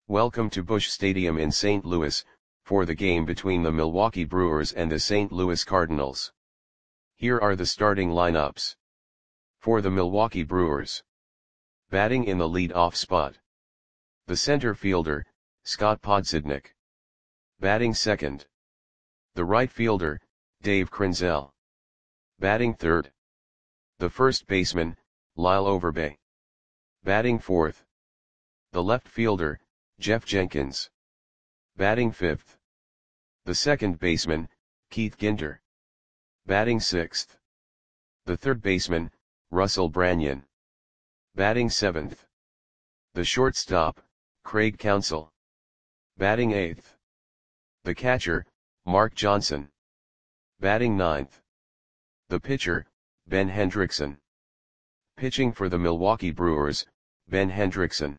Welcome to Busch Stadium in St. Louis, for the game between the Milwaukee Brewers and the St. Louis Cardinals. Here are the starting lineups. For the Milwaukee Brewers. Batting in the lead-off spot. The center fielder, Scott Podsednik. Batting second. The right fielder, Dave Krenzel. Batting third. The first baseman, Lyle Overbay. Batting fourth. The left fielder, Jeff Jenkins. Batting fifth. The second baseman, Keith Ginter. Batting sixth. The third baseman, Russell Branyan. Batting seventh. The shortstop, Craig Counsell. Batting eighth. The catcher, Mark Johnson. Batting ninth. The pitcher, Ben Hendrickson. Pitching for the Milwaukee Brewers, Ben Hendrickson.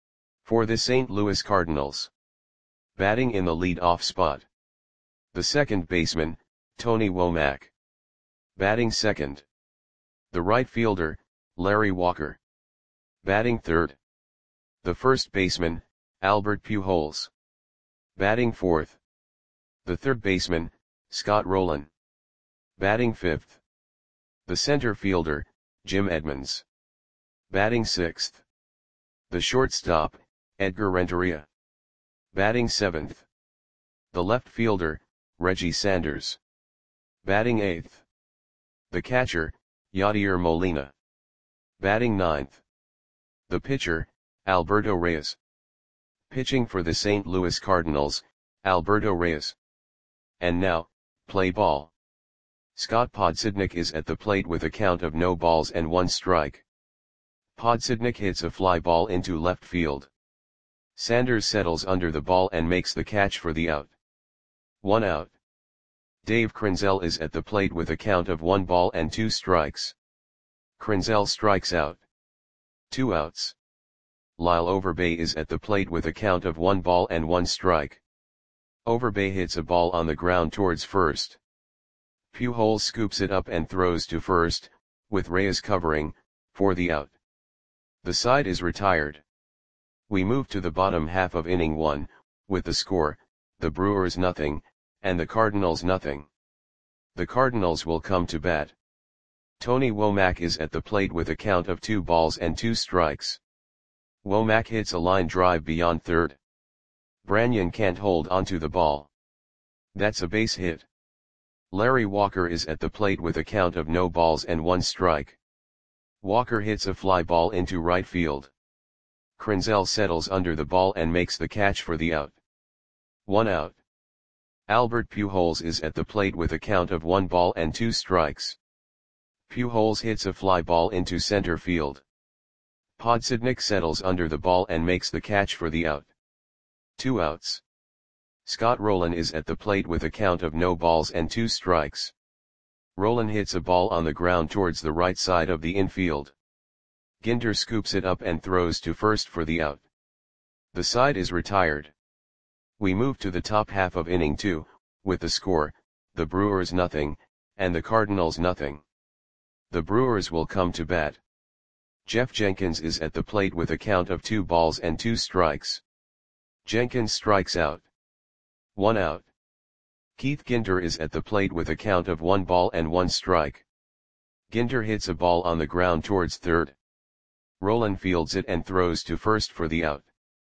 For the St. Louis Cardinals. Batting in the lead-off spot. The second baseman, Tony Womack. Batting second. The right fielder, Larry Walker. Batting third. The first baseman, Albert Pujols. Batting fourth. The third baseman, Scott Rolen. Batting fifth. The center fielder, Jim Edmonds. Batting sixth. The shortstop, Edgar Renteria. Batting seventh. The left fielder, Reggie Sanders. Batting eighth. The catcher, Yadier Molina. Batting ninth. The pitcher, Alberto Reyes. Pitching for the St. Louis Cardinals, Alberto Reyes. And now, play ball. Scott Podsednik is at the plate with a count of no balls and one strike. Podsednik hits a fly ball into left field. Sanders settles under the ball and makes the catch for the out. 1 out. Dave Krenzel is at the plate with a count of 1 ball and 2 strikes. Krenzel strikes out. 2 outs. Lyle Overbay is at the plate with a count of 1 ball and 1 strike. Overbay hits a ball on the ground towards first. Pujols scoops it up and throws to first, with Reyes covering, for the out. The side is retired. We move to the bottom half of inning 1, with the score, the Brewers nothing, and the Cardinals nothing. The Cardinals will come to bat. Tony Womack is at the plate with a count of 2 balls and 2 strikes. Womack hits a line drive beyond third. Branyan can't hold onto the ball. That's a base hit. Larry Walker is at the plate with a count of no balls and 1 strike. Walker hits a fly ball into right field. Krenzel settles under the ball and makes the catch for the out. 1 out. Albert Pujols is at the plate with a count of 1 ball and 2 strikes. Pujols hits a fly ball into center field. Podsednik settles under the ball and makes the catch for the out. 2 outs. Scott Rolen is at the plate with a count of no balls and 2 strikes. Rolen hits a ball on the ground towards the right side of the infield. Ginter scoops it up and throws to first for the out. The side is retired. We move to the top half of inning 2, with the score, the Brewers nothing, and the Cardinals nothing. The Brewers will come to bat. Jeff Jenkins is at the plate with a count of 2 balls and 2 strikes. Jenkins strikes out. 1 out. Keith Ginter is at the plate with a count of 1 ball and 1 strike. Ginter hits a ball on the ground towards third. Rolen fields it and throws to first for the out.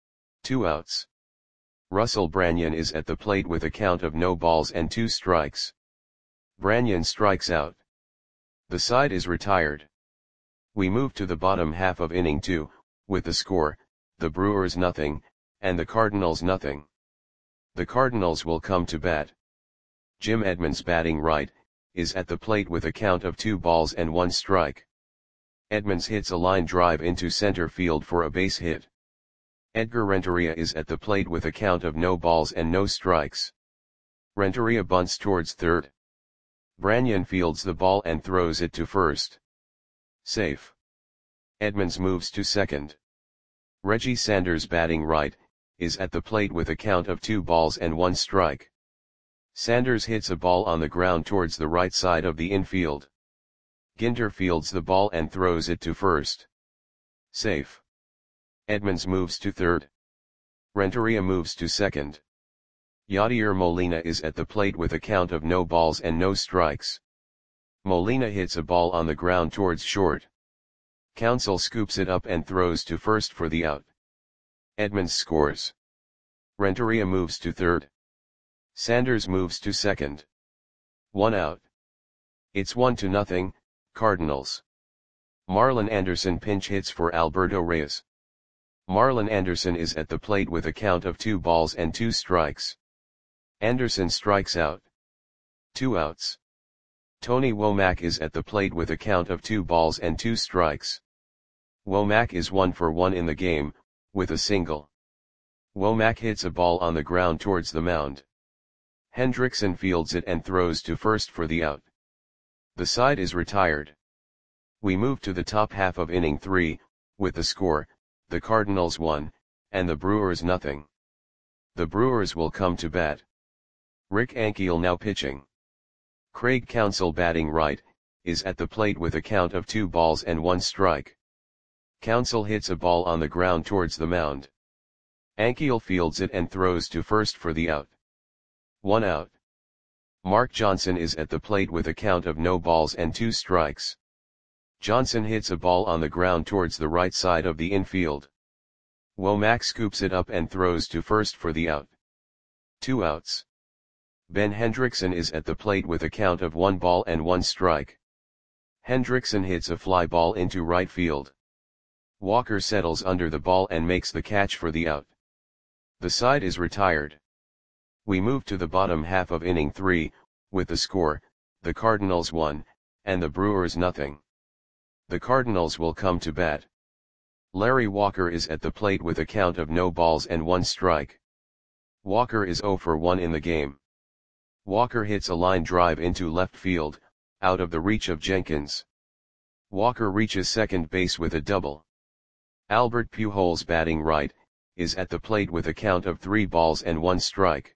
2 outs. Russell Branyan is at the plate with a count of no balls and 2 strikes. Branyan strikes out. The side is retired. We move to the bottom half of inning 2, with the score, the Brewers nothing, and the Cardinals nothing. The Cardinals will come to bat. Jim Edmonds batting right, is at the plate with a count of 2 balls and 1 strike. Edmonds hits a line drive into center field for a base hit. Edgar Renteria is at the plate with a count of no balls and no strikes. Renteria bunts towards third. Branyan fields the ball and throws it to first. Safe. Edmonds moves to second. Reggie Sanders batting right, is at the plate with a count of 2 balls and 1 strike. Sanders hits a ball on the ground towards the right side of the infield. Ginter fields the ball and throws it to first. Safe. Edmonds moves to third. Renteria moves to second. Yadier Molina is at the plate with a count of no balls and no strikes. Molina hits a ball on the ground towards short. Counsell scoops it up and throws to first for the out. Edmonds scores. Renteria moves to third. Sanders moves to second. 1 out. It's 1-0, Cardinals. Marlon Anderson pinch hits for Alberto Reyes. Marlon Anderson is at the plate with a count of 2 balls and 2 strikes. Anderson strikes out. 2 outs. Tony Womack is at the plate with a count of 2 balls and 2 strikes. Womack is 1 for 1 in the game, with a single. Womack hits a ball on the ground towards the mound. Hendrickson fields it and throws to first for the out. The side is retired. We move to the top half of inning 3, with the score, the Cardinals 1, and the Brewers 0. The Brewers will come to bat. Rick Ankiel now pitching. Craig Counsell batting right, is at the plate with a count of 2 balls and 1 strike. Counsell hits a ball on the ground towards the mound. Ankiel fields it and throws to first for the out. 1 out. Mark Johnson is at the plate with a count of no balls and 2 strikes. Johnson hits a ball on the ground towards the right side of the infield. Womack scoops it up and throws to first for the out. 2 outs. Ben Hendrickson is at the plate with a count of 1 ball and 1 strike. Hendrickson hits a fly ball into right field. Walker settles under the ball and makes the catch for the out. The side is retired. We move to the bottom half of inning 3, with the score, the Cardinals 1, and the Brewers 0. The Cardinals will come to bat. Larry Walker is at the plate with a count of no balls and 1 strike. Walker is 0 for 1 in the game. Walker hits a line drive into left field, out of the reach of Jenkins. Walker reaches second base with a double. Albert Pujols batting right, is at the plate with a count of 3 balls and 1 strike.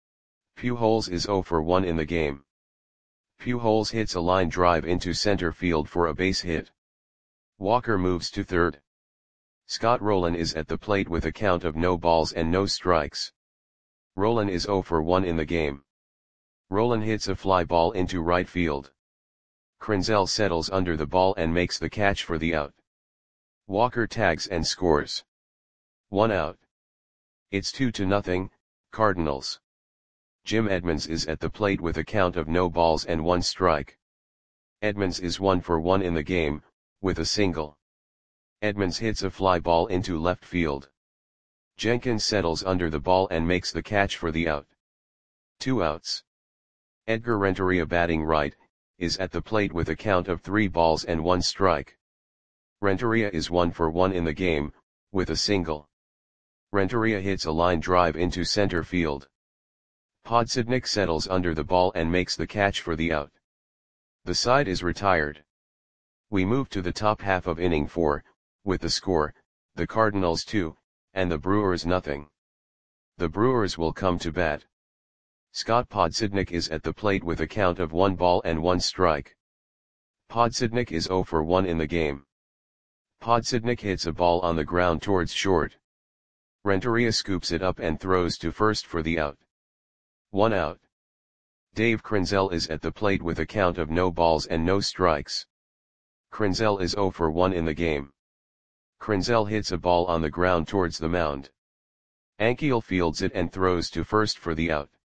Pujols is 0 for 1 in the game. Pujols hits a line drive into center field for a base hit. Walker moves to third. Scott Rolen is at the plate with a count of no balls and no strikes. Rolen is 0 for 1 in the game. Rolen hits a fly ball into right field. Krenzel settles under the ball and makes the catch for the out. Walker tags and scores. 1 out. It's 2-0, Cardinals. Jim Edmonds is at the plate with a count of no balls and 1 strike. Edmonds is 1 for 1 in the game, with a single. Edmonds hits a fly ball into left field. Jenkins settles under the ball and makes the catch for the out. 2 outs. Edgar Renteria batting right, is at the plate with a count of 3 balls and 1 strike. Renteria is 1 for 1 in the game, with a single. Renteria hits a line drive into center field. Podsednik settles under the ball and makes the catch for the out. The side is retired. We move to the top half of inning 4, with the score, the Cardinals 2, and the Brewers 0. The Brewers will come to bat. Scott Podsednik is at the plate with a count of 1 ball and 1 strike. Podsednik is 0 for 1 in the game. Podsednik hits a ball on the ground towards short. Renteria scoops it up and throws to first for the out. 1 out. Dave Krenzel is at the plate with a count of no balls and no strikes. Krenzel is 0 for 1 in the game. Krenzel hits a ball on the ground towards the mound. Ankiel fields it and throws to first for the out.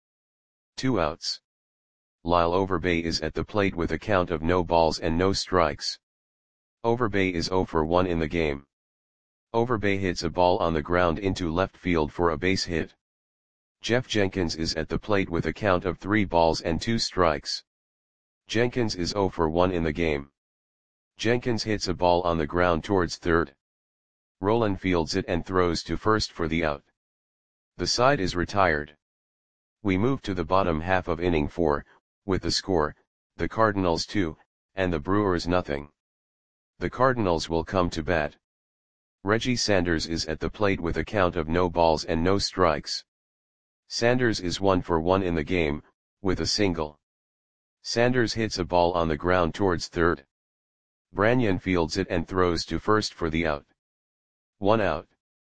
2 outs. Lyle Overbay is at the plate with a count of no balls and no strikes. Overbay is 0 for 1 in the game. Overbay hits a ball on the ground into left field for a base hit. Jeff Jenkins is at the plate with a count of 3 balls and 2 strikes. Jenkins is 0 for 1 in the game. Jenkins hits a ball on the ground towards third. Rolen fields it and throws to first for the out. The side is retired. We move to the bottom half of inning 4, with the score, the Cardinals 2, and the Brewers 0. The Cardinals will come to bat. Reggie Sanders is at the plate with a count of no balls and no strikes. Sanders is 1 for 1 in the game, with a single. Sanders hits a ball on the ground towards third. Branyan fields it and throws to first for the out. 1 out.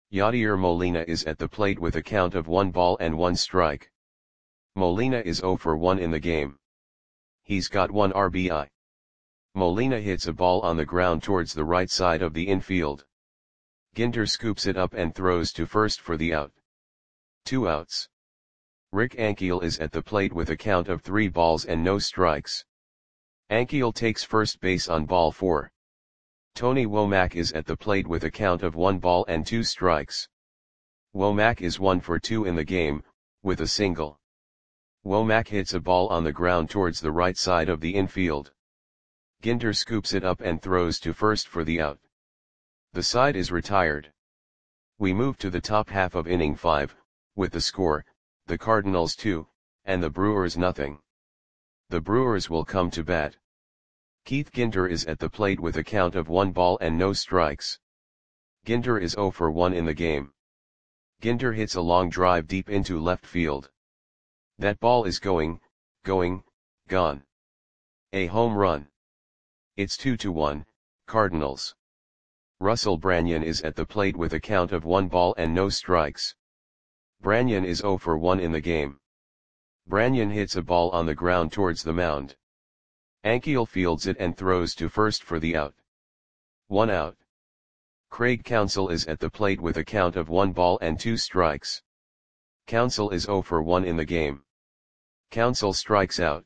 Yadier Molina is at the plate with a count of 1 ball and 1 strike. Molina is 0 for 1 in the game. He's got 1 RBI. Molina hits a ball on the ground towards the right side of the infield. Ginter scoops it up and throws to first for the out. 2 outs. Rick Ankiel is at the plate with a count of 3 balls and no strikes. Ankiel takes first base on ball 4. Tony Womack is at the plate with a count of 1 ball and 2 strikes. Womack is 1 for 2 in the game, with a single. Womack hits a ball on the ground towards the right side of the infield. Ginter scoops it up and throws to first for the out. The side is retired. We move to the top half of inning 5, with the score, the Cardinals 2, and the Brewers nothing. The Brewers will come to bat. Keith Ginter is at the plate with a count of 1 ball and no strikes. Ginter is 0 for 1 in the game. Ginter hits a long drive deep into left field. That ball is gone. A home run. It's 2-1, Cardinals. Russell Branyan is at the plate with a count of 1 ball and no strikes. Branyan is 0 for 1 in the game. Branyan hits a ball on the ground towards the mound. Ankiel fields it and throws to first for the out. 1 out. Craig Counsell is at the plate with a count of 1 ball and 2 strikes. Counsell is 0 for 1 in the game. Counsell strikes out.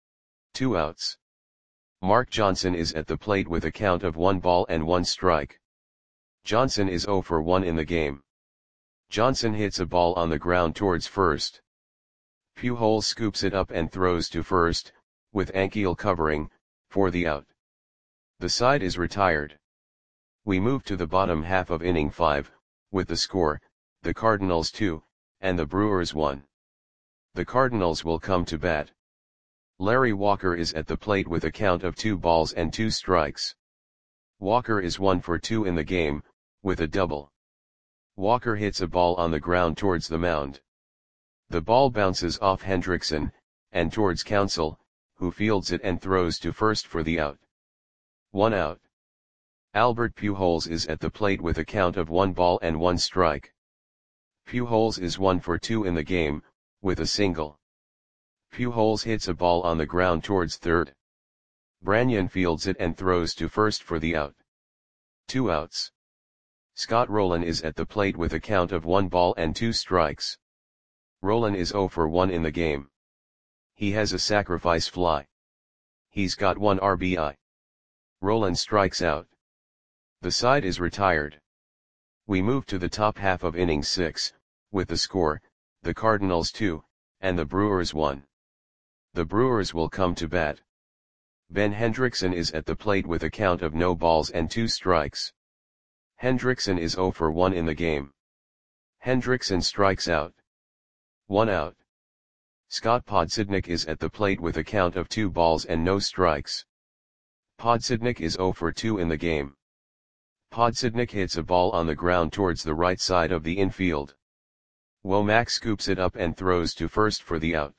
2 outs. Mark Johnson is at the plate with a count of 1 ball and 1 strike. Johnson is 0 for 1 in the game. Johnson hits a ball on the ground towards first. Pujols scoops it up and throws to first, with Ankiel covering, for the out. The side is retired. We move to the bottom half of inning 5, with the score, the Cardinals 2, and the Brewers 1. The Cardinals will come to bat. Larry Walker is at the plate with a count of 2 balls and 2 strikes. Walker is 1 for 2 in the game, with a double. Walker hits a ball on the ground towards the mound. The ball bounces off Hendrickson, and towards Counsell, who fields it and throws to first for the out. 1 out. Albert Pujols is at the plate with a count of 1 ball and 1 strike. Pujols is 1 for 2 in the game, with a single. Pujols hits a ball on the ground towards third. Branyan fields it and throws to first for the out. 2 outs. Scott Rolen is at the plate with a count of 1 ball and 2 strikes. Rolen is 0 for 1 in the game. He has a sacrifice fly. He's got 1 RBI. Rolen strikes out. The side is retired. We move to the top half of inning 6, with the score, the Cardinals 2, and the Brewers 1. The Brewers will come to bat. Ben Hendrickson is at the plate with a count of no balls and 2 strikes. Hendrickson is 0 for 1 in the game. Hendrickson strikes out. 1 out. Scott Podsednik is at the plate with a count of 2 balls and no strikes. Podsednik is 0 for 2 in the game. Podsednik hits a ball on the ground towards the right side of the infield. Womack scoops it up and throws to first for the out.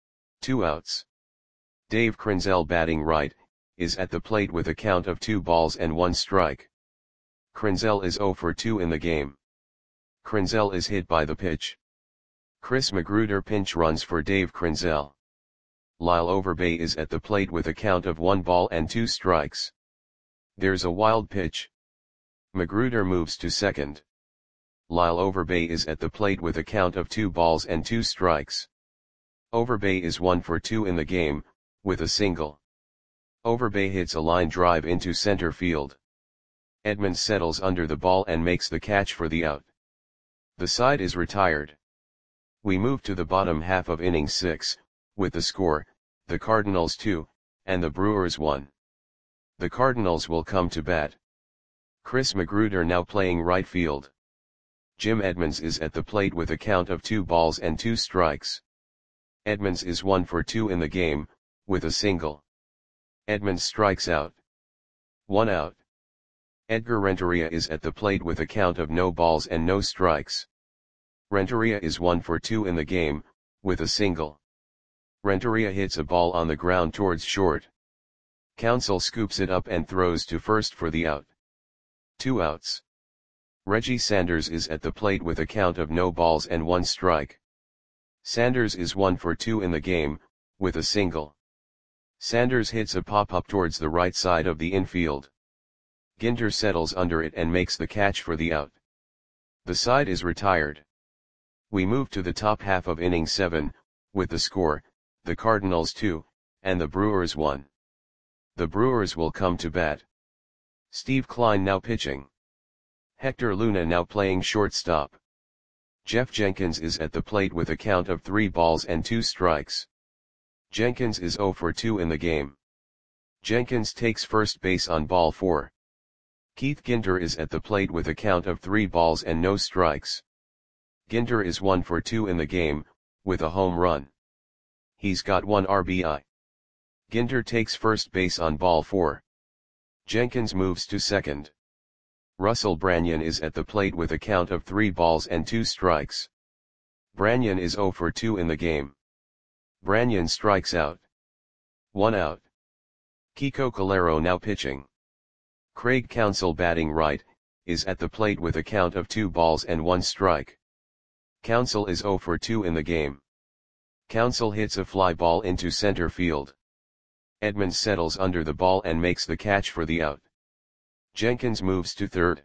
2 outs. Dave Krenzel, batting right, is at the plate with a count of 2 balls and 1 strike. Krenzel is 0 for 2 in the game. Krenzel is hit by the pitch. Chris Magruder pinch runs for Dave Krenzel. Lyle Overbay is at the plate with a count of 1 ball and 2 strikes. There's a wild pitch. Magruder moves to second. Lyle Overbay is at the plate with a count of 2 balls and 2 strikes. Overbay is 1 for 2 in the game, with a single. Overbay hits a line drive into center field. Edmonds settles under the ball and makes the catch for the out. The side is retired. We move to the bottom half of inning 6, with the score, the Cardinals 2, and the Brewers 1. The Cardinals will come to bat. Chris Magruder now playing right field. Jim Edmonds is at the plate with a count of 2 balls and 2 strikes. Edmonds is 1 for 2 in the game, with a single. Edmonds strikes out. 1 out. Edgar Renteria is at the plate with a count of no balls and no strikes. Renteria is 1 for 2 in the game, with a single. Renteria hits a ball on the ground towards short. Counsell scoops it up and throws to first for the out. 2 outs. Reggie Sanders is at the plate with a count of no balls and 1 strike. Sanders is 1 for 2 in the game, with a single. Sanders hits a pop-up towards the right side of the infield. Ginter settles under it and makes the catch for the out. The side is retired. We move to the top half of inning 7, with the score, the Cardinals 2, and the Brewers 1. The Brewers will come to bat. Steve Kline now pitching. Hector Luna now playing shortstop. Jeff Jenkins is at the plate with a count of 3 balls and 2 strikes. Jenkins is 0 for 2 in the game. Jenkins takes first base on ball 4. Keith Ginter is at the plate with a count of 3 balls and no strikes. Ginter is 1 for 2 in the game, with a home run. He's got 1 RBI. Ginter takes first base on ball 4. Jenkins moves to second. Russell Branyan is at the plate with a count of 3 balls and 2 strikes. Branyan is 0 for 2 in the game. Branyan strikes out. 1 out. Kiko Calero now pitching. Craig Counsell batting right, is at the plate with a count of 2 balls and 1 strike. Counsell is 0 for 2 in the game. Counsell hits a fly ball into center field. Edmonds settles under the ball and makes the catch for the out. Jenkins moves to third.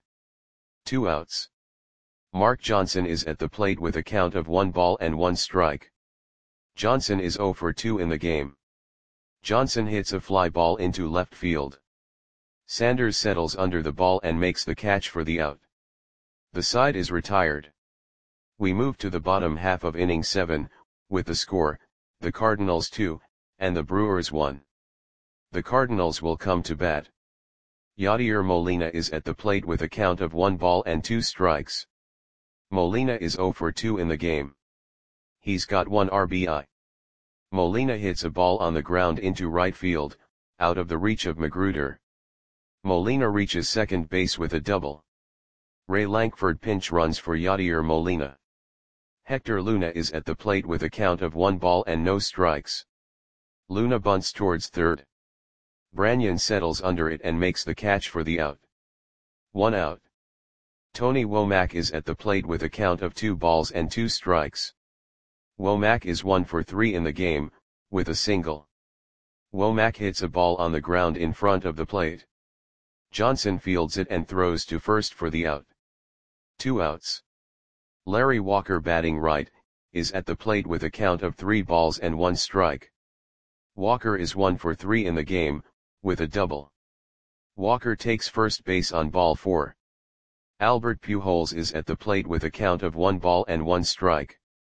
2 outs. Mark Johnson is at the plate with a count of 1 ball and 1 strike. Johnson is 0 for 2 in the game. Johnson hits a fly ball into left field. Sanders settles under the ball and makes the catch for the out. The side is retired. We move to the bottom half of inning 7, with the score, the Cardinals 2, and the Brewers 1. The Cardinals will come to bat. Yadier Molina is at the plate with a count of 1 ball and 2 strikes. Molina is 0 for 2 in the game. He's got 1 RBI. Molina hits a ball on the ground into right field, out of the reach of Magruder. Molina reaches second base with a double. Ray Lankford pinch runs for Yadier Molina. Hector Luna is at the plate with a count of 1 ball and no strikes. Luna bunts towards third. Branyan settles under it and makes the catch for the out. 1 out. Tony Womack is at the plate with a count of 2 balls and 2 strikes. Womack is 1 for 3 in the game, with a single. Womack hits a ball on the ground in front of the plate. Johnson fields it and throws to first for the out. 2 outs. Larry Walker batting right, is at the plate with a count of 3 balls and 1 strike. Walker is 1 for 3 in the game, with a double. Walker takes first base on ball 4. Albert Pujols is at the plate with a count of 1 ball and 1 strike.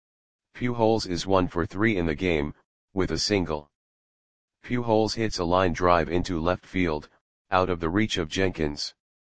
Pujols is 1 for 3 in the game, with a single. Pujols hits a line drive into left field, out of the reach of Jenkins.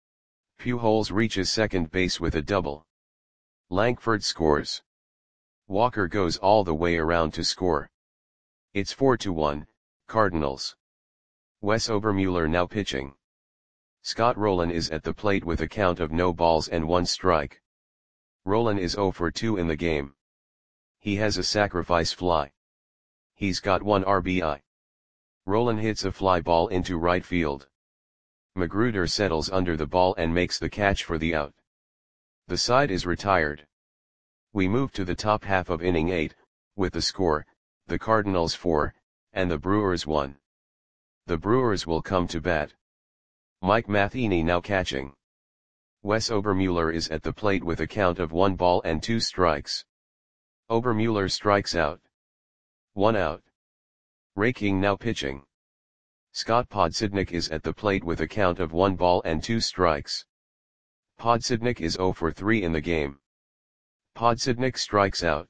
Pujols reaches second base with a double. Lankford scores. Walker goes all the way around to score. It's 4-1, Cardinals. Wes Obermuller now pitching. Scott Rolen is at the plate with a count of no balls and 1 strike. Rolen is 0 for 2 in the game. He has a sacrifice fly. He's got 1 RBI. Rolen hits a fly ball into right field. Magruder settles under the ball and makes the catch for the out. The side is retired. We move to the top half of inning 8, with the score, the Cardinals 4, and the Brewers 1. The Brewers will come to bat. Mike Matheny now catching. Wes Obermuller is at the plate with a count of 1 ball and 2 strikes. Obermuller strikes out. 1 out. Ray King now pitching. Scott Podsednik is at the plate with a count of 1 ball and 2 strikes. Podsednik is 0 for 3 in the game. Podsednik strikes out.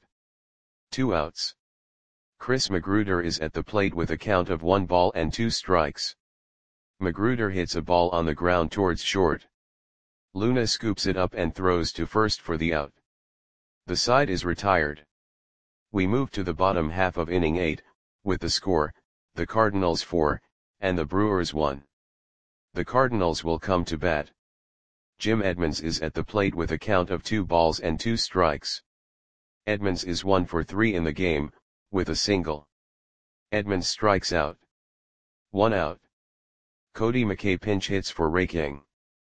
2 outs. Chris Magruder is at the plate with a count of 1 ball and 2 strikes. Magruder hits a ball on the ground towards short. Luna scoops it up and throws to first for the out. The side is retired. We move to the bottom half of inning 8, with the score, the Cardinals 4, and the Brewers 1. The Cardinals will come to bat. Jim Edmonds is at the plate with a count of 2 balls and 2 strikes. Edmonds is 1 for 3 in the game, with a single. Edmonds strikes out. 1 out. Cody McKay pinch hits for Ray King.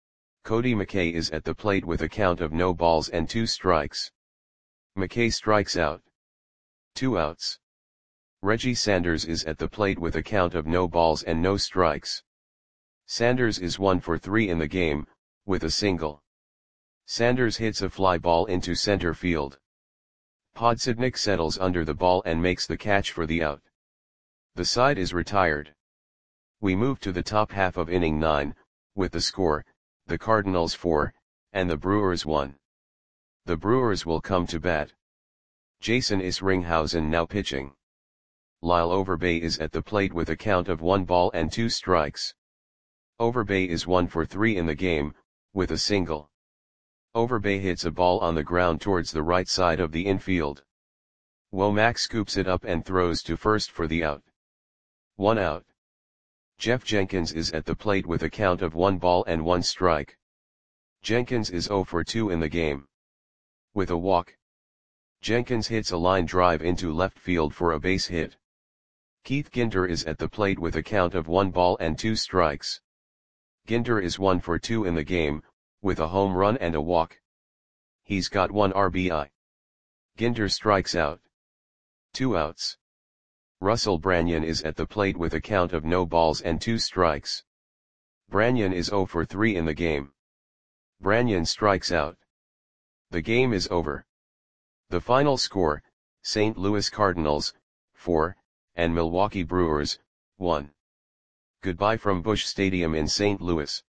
Cody McKay is at the plate with a count of no balls and 2 strikes. McKay strikes out. 2 outs. Reggie Sanders is at the plate with a count of no balls and no strikes. Sanders is 1 for 3 in the game, with a single. Sanders hits a fly ball into center field. Podsednik settles under the ball and makes the catch for the out. The side is retired. We move to the top half of inning 9, with the score, the Cardinals 4, and the Brewers 1. The Brewers will come to bat. Jason Isringhausen now pitching. Lyle Overbay is at the plate with a count of 1 ball and 2 strikes. Overbay is 1 for 3 in the game, with a single. Overbay hits a ball on the ground towards the right side of the infield. Womack scoops it up and throws to first for the out. 1 out. Jeff Jenkins is at the plate with a count of 1 ball and 1 strike. Jenkins is 0 for 2 in the game. With a walk. Jenkins hits a line drive into left field for a base hit. Keith Ginter is at the plate with a count of 1 ball and 2 strikes. Ginter is 1 for 2 in the game, with a home run and a walk. He's got 1 RBI. Ginter strikes out. 2 outs. Russell Branyan is at the plate with a count of no balls and 2 strikes. Branyan is 0 for 3 in the game. Branyan strikes out. The game is over. The final score, St. Louis Cardinals, 4, and Milwaukee Brewers, 1. Goodbye from Busch Stadium in St. Louis.